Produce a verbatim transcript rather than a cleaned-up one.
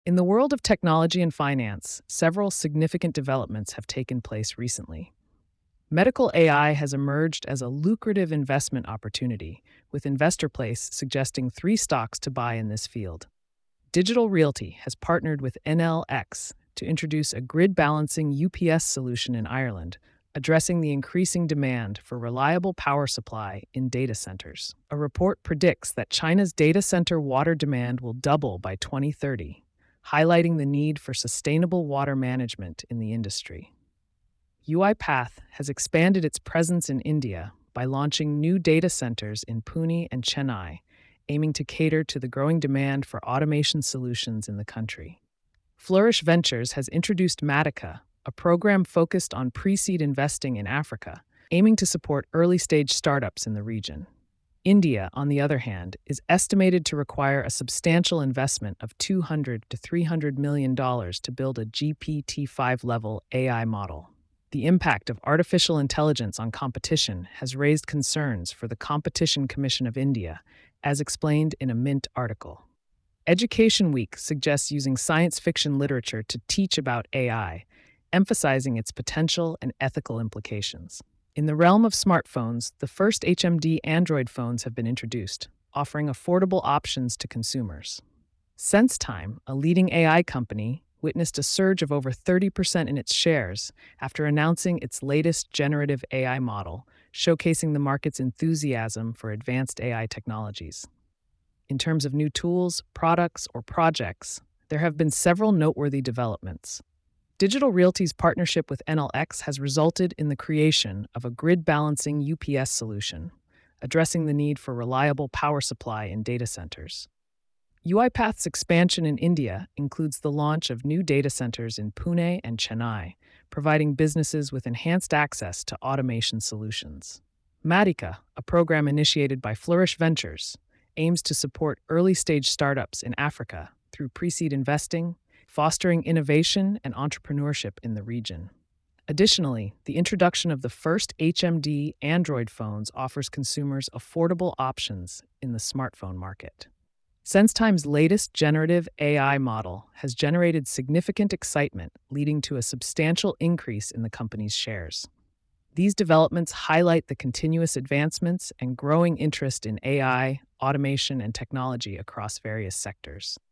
In the world of technology and finance, several significant developments have taken place recently. Medical A I has emerged as a lucrative investment opportunity, with Investor Place suggesting three stocks to buy in this field. Digital Realty has partnered with N L X to introduce a grid balancing U P S solution in Ireland, addressing the increasing demand for reliable power supply in data centers. A report predicts that China's data center water demand will double by twenty thirty, highlighting the need for sustainable water management in the industry. UiPath has expanded its presence in India by launching new data centers in Pune and Chennai, aiming to cater to the growing demand for automation solutions in the country. Flourish Ventures has introduced Matica, a program focused on pre-seed investing in Africa, aiming to support early-stage startups in the region. India, on the other hand, is estimated to require a substantial investment of two hundred to three hundred million dollars to build a G P T five level A I model. The impact of artificial intelligence on competition has raised concerns for the Competition Commission of India, as explained in a Mint article. Education Week suggests using science fiction literature to teach about A I, emphasizing its potential and ethical implications. In the realm of smartphones, the first H M D Android phones have been introduced, offering affordable options to consumers. SenseTime, a leading A I company, witnessed a surge of over thirty percent in its shares after announcing its latest generative A I model, showcasing the market's enthusiasm for advanced A I technologies. In terms of new tools, products, or projects, there have been several noteworthy developments. Digital Realty's partnership with N L X has resulted in the creation of a grid balancing U P S solution, addressing the need for reliable power supply in data centers. UiPath's expansion in India includes the launch of new data centers in Pune and Chennai, providing businesses with enhanced access to automation solutions. Matica, a program initiated by Flourish Ventures, aims to support early-stage startups in Africa through pre-seed investing, fostering innovation and entrepreneurship in the region. Additionally, the introduction of the first H M D Android phones offers consumers affordable options in the smartphone market. SenseTime's latest generative A I model has generated significant excitement, leading to a substantial increase in the company's shares. These developments highlight the continuous advancements and growing interest in A I, automation, and technology across various sectors.